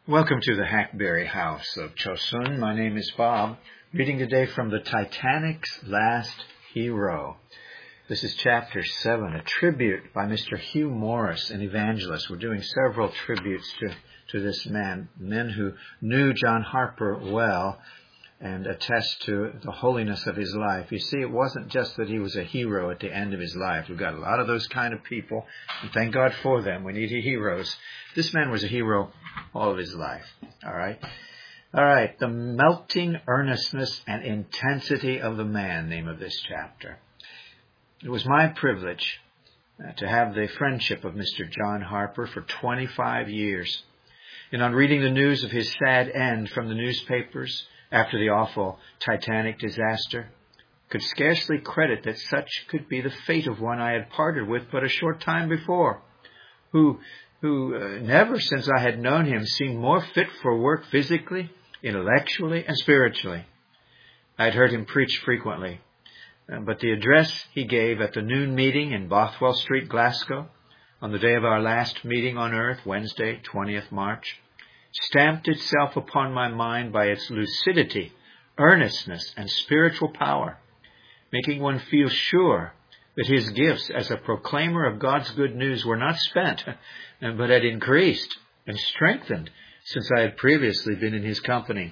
Welcome to the Hackberry House of Chosun. My name is Bob, reading today from the Titanic's Last Hero. This is Chapter 7, a tribute by Mr. Hugh Morris, an evangelist. We're doing several tributes to this man, men who knew John Harper well and attest to the holiness of his life. You see, it wasn't just that he was a hero at the end of his life. We've got a lot of those kind of people, and thank God for them. We need heroes. This man was a hero all of his life. All right. The melting earnestness and intensity of the man, name of this chapter. It was my privilege to have the friendship of Mr. John Harper for 25 years. And on reading the news of his sad end from the newspapers after the awful Titanic disaster, could scarcely credit that such could be the fate of one I had parted with but a short time before, who never since I had known him seemed more fit for work physically, intellectually, and spiritually. I had heard him preach frequently, but the address he gave at the noon meeting in Bothwell Street, Glasgow, on the day of our last meeting on earth, Wednesday, 20th March, stamped itself upon my mind by its lucidity, earnestness, and spiritual power, making one feel sure that his gifts as a proclaimer of God's good news were not spent, but had increased and strengthened since I had previously been in his company.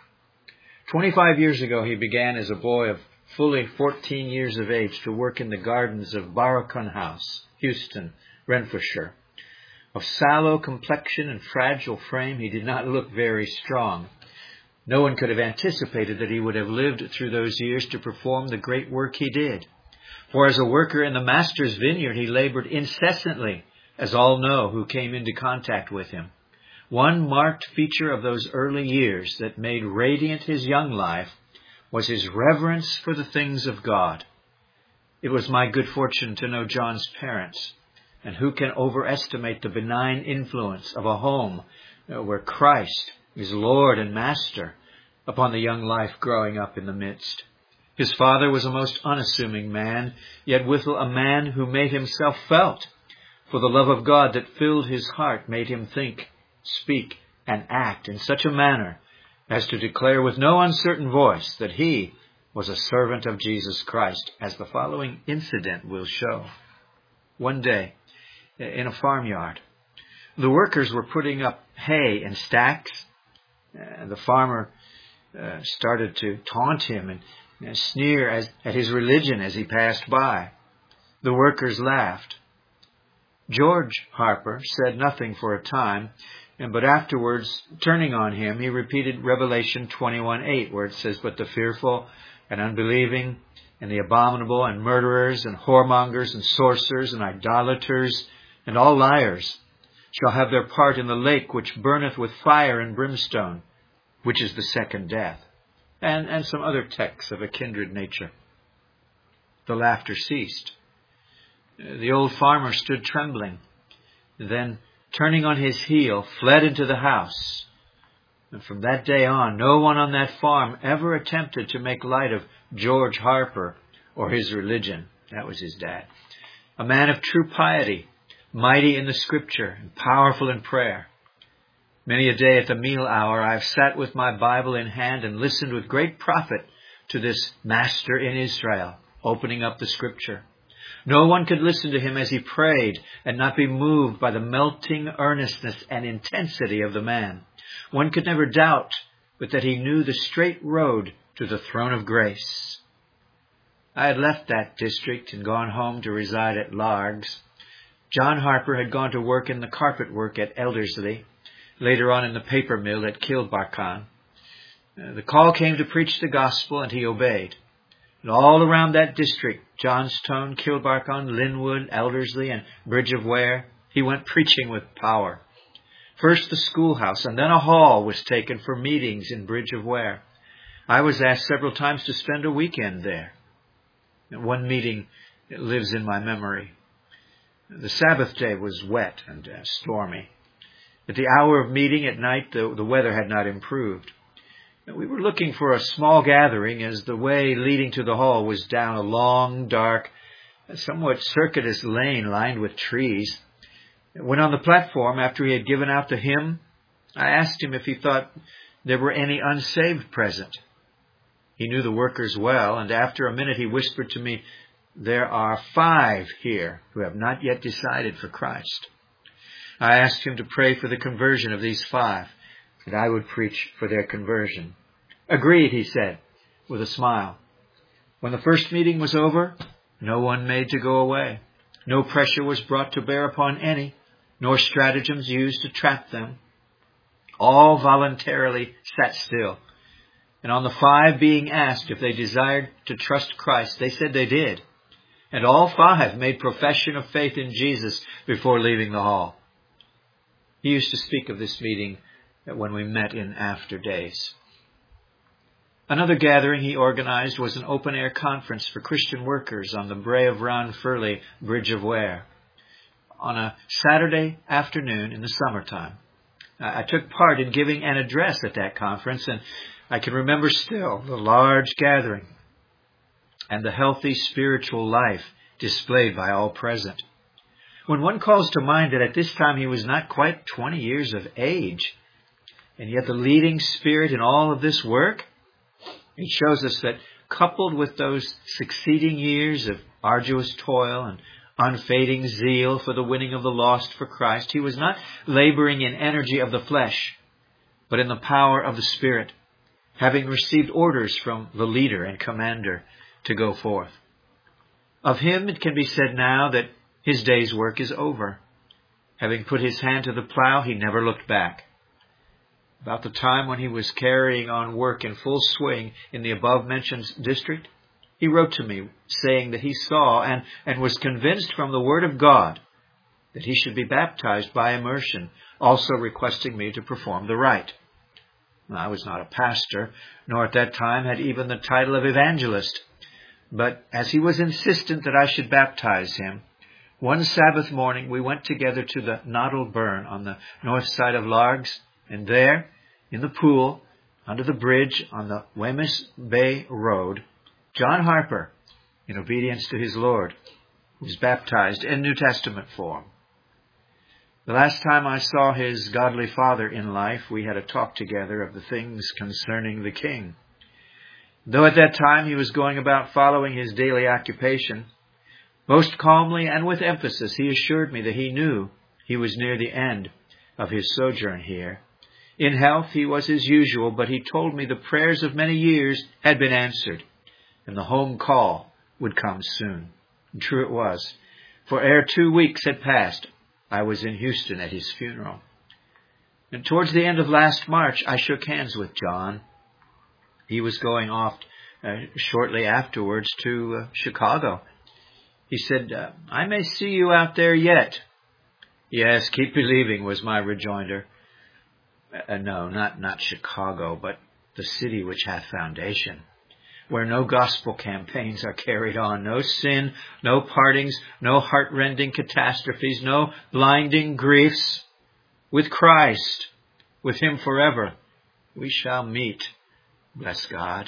25 years ago, he began as a boy of fully 14 years of age to work in the gardens of Barracon House, Houston, Renfrewshire. Of sallow complexion and fragile frame, he did not look very strong. No one could have anticipated that he would have lived through those years to perform the great work he did. For as a worker in the Master's vineyard, he labored incessantly, as all know who came into contact with him. One marked feature of those early years that made radiant his young life was his reverence for the things of God. It was my good fortune to know John's parents, and who can overestimate the benign influence of a home where Christ is Lord and Master upon the young life growing up in the midst. His father was a most unassuming man, yet withal a man who made himself felt, for the love of God that filled his heart made him think, speak, and act in such a manner as to declare with no uncertain voice that he was a servant of Jesus Christ, as the following incident will show. One day, in a farmyard, the workers were putting up hay in stacks. The farmer started to taunt him and sneer at his religion as he passed by. The workers laughed. George Harper said nothing for a time, but afterwards, turning on him, he repeated Revelation 21:8, where it says, "But the fearful and unbelieving and the abominable and murderers and whoremongers and sorcerers and idolaters and all liars shall have their part in the lake which burneth with fire and brimstone, which is the second death," and some other texts of a kindred nature. The laughter ceased. The old farmer stood trembling, then, turning on his heel, fled into the house. And from that day on, no one on that farm ever attempted to make light of George Harper or his religion. That was his dad. A man of true piety, mighty in the Scripture, and powerful in prayer. Many a day at the meal hour, I have sat with my Bible in hand and listened with great profit to this Master in Israel, opening up the Scripture. No one could listen to him as he prayed and not be moved by the melting earnestness and intensity of the man. One could never doubt but that he knew the straight road to the throne of grace. I had left that district and gone home to reside at Largs. John Harper had gone to work in the carpet work at Elderslie, later on in the paper mill at Kilbarcon. The call came to preach the gospel, and he obeyed. And all around that district, Johnstone, Kilbarcon, Linwood, Elderslie, and Bridge of Ware, he went preaching with power. First the schoolhouse, and then a hall was taken for meetings in Bridge of Ware. I was asked several times to spend a weekend there. One meeting lives in my memory. The Sabbath day was wet and stormy. At the hour of meeting at night, the weather had not improved. We were looking for a small gathering, as the way leading to the hall was down a long, dark, somewhat circuitous lane lined with trees. When on the platform, after he had given out the hymn, I asked him if he thought there were any unsaved present. He knew the workers well, and after a minute he whispered to me, "There are 5 here who have not yet decided for Christ." I asked him to pray for the conversion of these 5, that I would preach for their conversion. "Agreed," he said, with a smile. When the first meeting was over, no one made to go away. No pressure was brought to bear upon any, nor stratagems used to trap them. All voluntarily sat still. And on the 5 being asked if they desired to trust Christ, they said they did. And all 5 made profession of faith in Jesus before leaving the hall. He used to speak of this meeting when we met in after days. Another gathering he organized was an open-air conference for Christian workers on the Bray of Ranfurly Bridge of Ware on a Saturday afternoon in the summertime. I took part in giving an address at that conference, and I can remember still the large gathering and the healthy spiritual life displayed by all present. When one calls to mind that at this time he was not quite 20 years of age, and yet the leading spirit in all of this work, it shows us that coupled with those succeeding years of arduous toil and unfading zeal for the winning of the lost for Christ, he was not laboring in energy of the flesh, but in the power of the Spirit, having received orders from the leader and commander to go forth. Of him it can be said now that his day's work is over. Having put his hand to the plow, he never looked back. About the time when he was carrying on work in full swing in the above-mentioned district, he wrote to me saying that he saw and was convinced from the Word of God that he should be baptized by immersion, also requesting me to perform the rite. I was not a pastor, nor at that time had even the title of evangelist, but as he was insistent that I should baptize him, one Sabbath morning we went together to the Noddle Burn on the north side of Largs, and there, in the pool, under the bridge on the Wemyss Bay Road, John Harper, in obedience to his Lord, was baptized in New Testament form. The last time I saw his godly father in life, we had a talk together of the things concerning the King. Though at that time he was going about following his daily occupation, most calmly and with emphasis he assured me that he knew he was near the end of his sojourn here. In health he was as usual, but he told me the prayers of many years had been answered, and the home call would come soon. And true it was, for ere 2 weeks had passed, I was in Houston at his funeral. And towards the end of last March, I shook hands with John. He was going off shortly afterwards to Chicago. He said, "I may see you out there yet." "Yes, keep believing," was my rejoinder. No, not Chicago, but the city which hath foundation, where no gospel campaigns are carried on, no sin, no partings, no heart-rending catastrophes, no blinding griefs. With Christ, with him forever, we shall meet, bless God.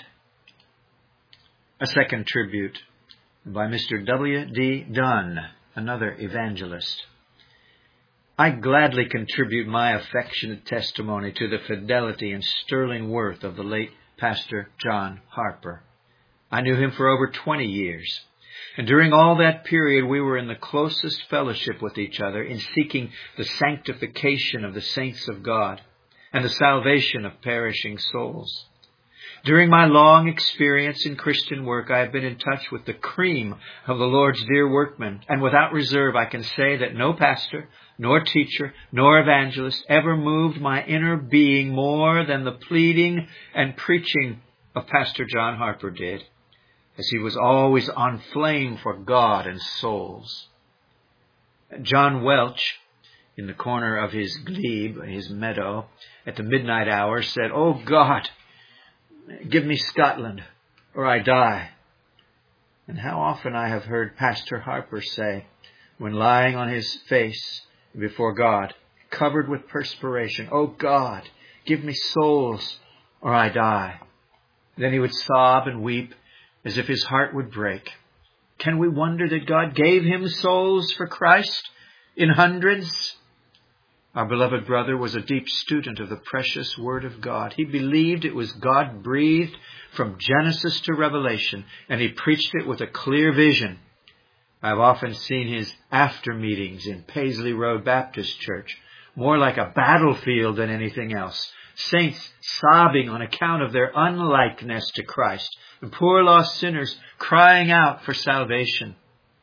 A second tribute by Mr. W. D. Dunn, another evangelist. I gladly contribute my affectionate testimony to the fidelity and sterling worth of the late Pastor John Harper. I knew him for over 20 years, and during all that period we were in the closest fellowship with each other in seeking the sanctification of the saints of God and the salvation of perishing souls. During my long experience in Christian work, I have been in touch with the cream of the Lord's dear workmen, and without reserve I can say that no pastor, nor teacher, nor evangelist ever moved my inner being more than the pleading and preaching of Pastor John Harper did, as he was always on flame for God and souls. John Welch, in the corner of his glebe, his meadow, at the midnight hour, said, "Oh God, give me Scotland, or I die." And how often I have heard Pastor Harper say, when lying on his face before God, covered with perspiration, "Oh God, give me souls, or I die." Then he would sob and weep as if his heart would break. Can we wonder that God gave him souls for Christ in hundreds? Our beloved brother was a deep student of the precious Word of God. He believed it was God-breathed from Genesis to Revelation, and he preached it with a clear vision. I've often seen his after meetings in Paisley Road Baptist Church, more like a battlefield than anything else. Saints sobbing on account of their unlikeness to Christ, and poor lost sinners crying out for salvation.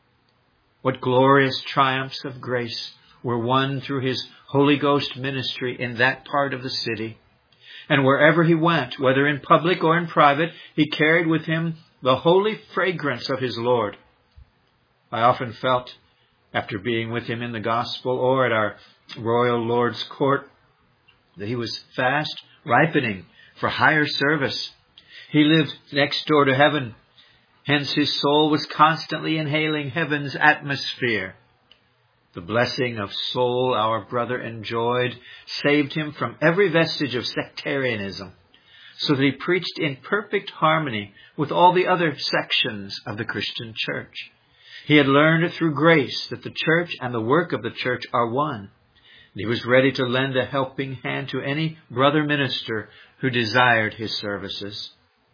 What glorious triumphs of grace were won through his Holy Ghost ministry in that part of the city. And wherever he went, whether in public or in private, he carried with him the holy fragrance of his Lord. I often felt, after being with him in the gospel or at our royal Lord's court, that he was fast ripening for higher service. He lived next door to heaven. Hence his soul was constantly inhaling heaven's atmosphere. The blessing of soul our brother enjoyed saved him from every vestige of sectarianism, so that he preached in perfect harmony with all the other sections of the Christian church. He had learned through grace that the church and the work of the church are one. He was ready to lend a helping hand to any brother minister who desired his services.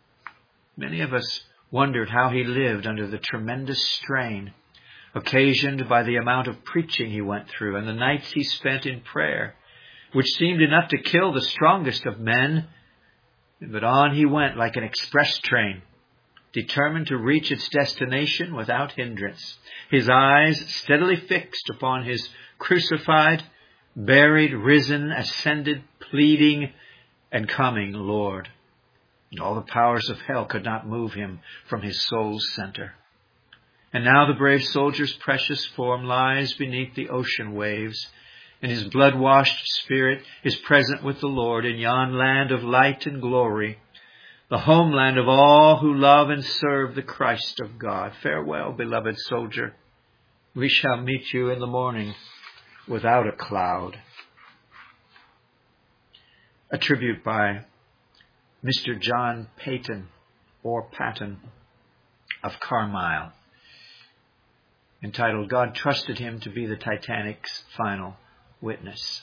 Many of us wondered how he lived under the tremendous strain occasioned by the amount of preaching he went through and the nights he spent in prayer, which seemed enough to kill the strongest of men. But on he went like an express train, determined to reach its destination without hindrance, his eyes steadily fixed upon his crucified, buried, risen, ascended, pleading, and coming Lord. And all the powers of hell could not move him from his soul's center. And now the brave soldier's precious form lies beneath the ocean waves, and his blood-washed spirit is present with the Lord in yon land of light and glory, the homeland of all who love and serve the Christ of God. Farewell, beloved soldier. We shall meet you in the morning without a cloud. A tribute by Mr. John Payton, or Patton, of Carmyle, entitled, God Trusted Him to be the Titanic's Final Witness.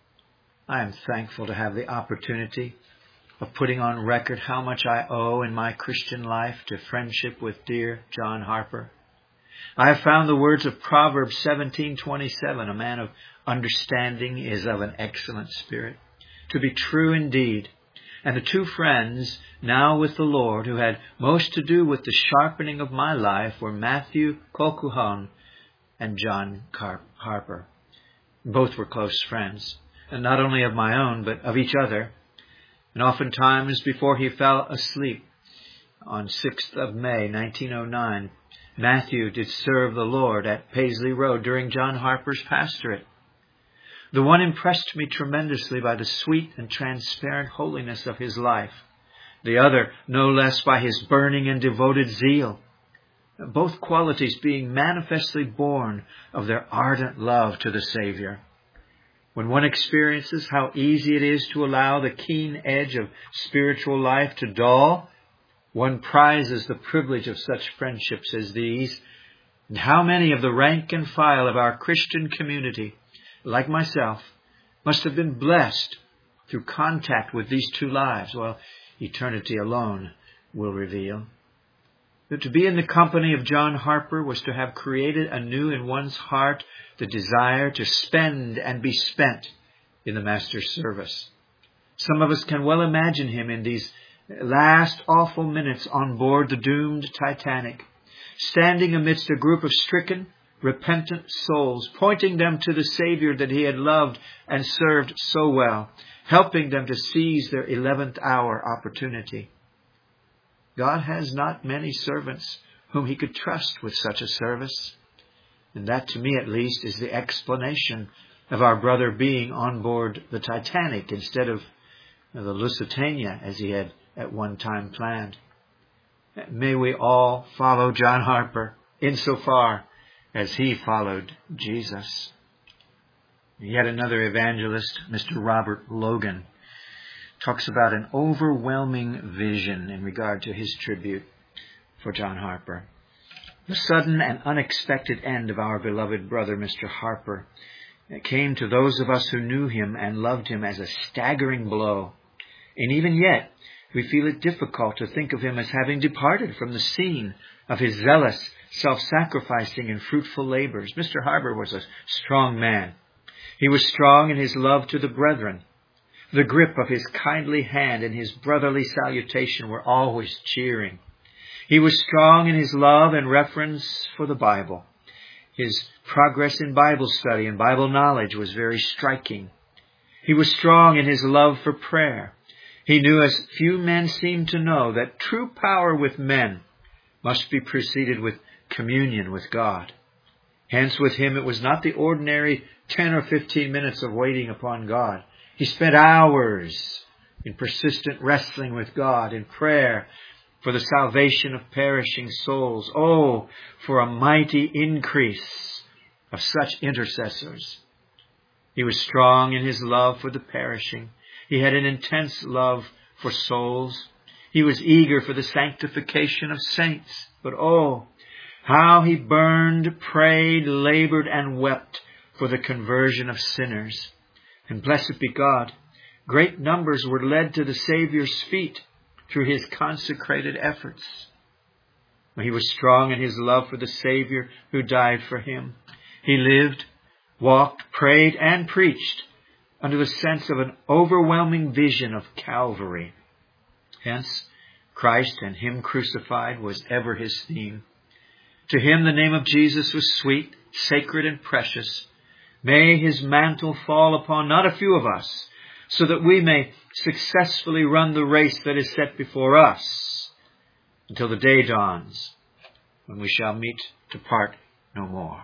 I am thankful to have the opportunity of putting on record how much I owe in my Christian life to friendship with dear John Harper. I have found the words of Proverbs 17:27, a man of understanding is of an excellent spirit, to be true indeed. And the two friends now with the Lord who had most to do with the sharpening of my life were Matthew Colquhoun and John Harper. Both were close friends, and not only of my own, but of each other. And oftentimes before he fell asleep on 6th of May, 1909, Matthew did serve the Lord at Paisley Road during John Harper's pastorate. The one impressed me tremendously by the sweet and transparent holiness of his life. The other, no less, by his burning and devoted zeal. Both qualities being manifestly born of their ardent love to the Savior. When one experiences how easy it is to allow the keen edge of spiritual life to dull, one prizes the privilege of such friendships as these. And how many of the rank and file of our Christian community, like myself, must have been blessed through contact with these two lives? Well, eternity alone will reveal. But to be in the company of John Harper was to have created anew in one's heart the desire to spend and be spent in the Master's service. Some of us can well imagine him in these last awful minutes on board the doomed Titanic, standing amidst a group of stricken, repentant souls, pointing them to the Savior that he had loved and served so well, helping them to seize their 11th hour opportunity. God has not many servants whom he could trust with such a service. And that, to me at least, is the explanation of our brother being on board the Titanic instead of the Lusitania as he had at one time planned. May we all follow John Harper insofar as he followed Jesus. Yet another evangelist, Mr. Robert Logan, talks about an overwhelming vision in regard to his tribute for John Harper. The sudden and unexpected end of our beloved brother, Mr. Harper, It came to those of us who knew him and loved him as a staggering blow. And even yet, we feel it difficult to think of him as having departed from the scene of his zealous, self-sacrificing and fruitful labors. Mr. Harper was a strong man. He was strong in his love to the brethren. The grip of his kindly hand and his brotherly salutation were always cheering. He was strong in his love and reverence for the Bible. His progress in Bible study and Bible knowledge was very striking. He was strong in his love for prayer. He knew, as few men seem to know, that true power with men must be preceded with communion with God. Hence, with him, it was not the ordinary 10 or 15 minutes of waiting upon God. He spent hours in persistent wrestling with God, in prayer for the salvation of perishing souls. Oh, for a mighty increase of such intercessors. He was strong in his love for the perishing. He had an intense love for souls. He was eager for the sanctification of saints. But oh, how he burned, prayed, labored, and wept for the conversion of sinners. And blessed be God, great numbers were led to the Savior's feet through his consecrated efforts. He was strong in his love for the Savior who died for him. He lived, walked, prayed, and preached under the sense of an overwhelming vision of Calvary. Hence, Christ and him crucified was ever his theme. To him the name of Jesus was sweet, sacred, and precious. May his mantle fall upon not a few of us, so that we may successfully run the race that is set before us until the day dawns when we shall meet to part no more.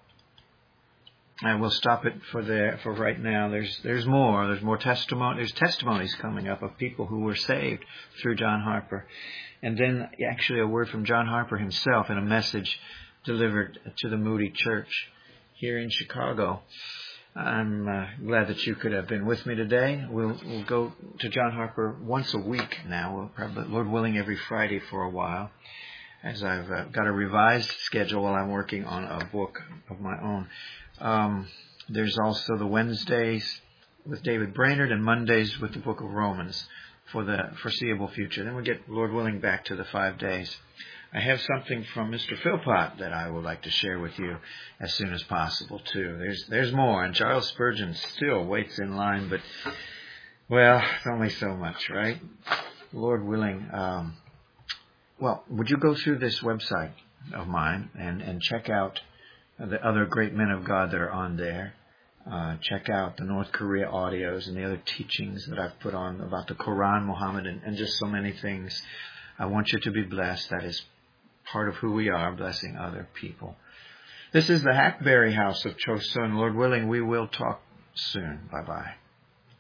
I will stop it for right now. There's more. There's more testimony. There's testimonies coming up of people who were saved through John Harper. And then actually a word from John Harper himself in a message delivered to the Moody Church here in Chicago. I'm glad that you could have been with me today. We'll go to John Harper once a week now. We'll probably, Lord willing, every Friday for a while, as I've got a revised schedule while I'm working on a book of my own. There's also the Wednesdays with David Brainerd and Mondays with the book of Romans for the foreseeable future. Then we get, Lord willing, back to the 5 days. I have something from Mr. Philpott that I would like to share with you as soon as possible, too. There's more, and Charles Spurgeon still waits in line, but, well, it's only so much, right? Lord willing. Well, would you go through this website of mine and check out the other great men of God that are on there. Check out the North Korea audios and the other teachings that I've put on about the Quran, Muhammad, and just so many things. I want you to be blessed. That is part of who we are, blessing other people. This is the Hackberry House of Chosun. Lord willing, we will talk soon. Bye-bye.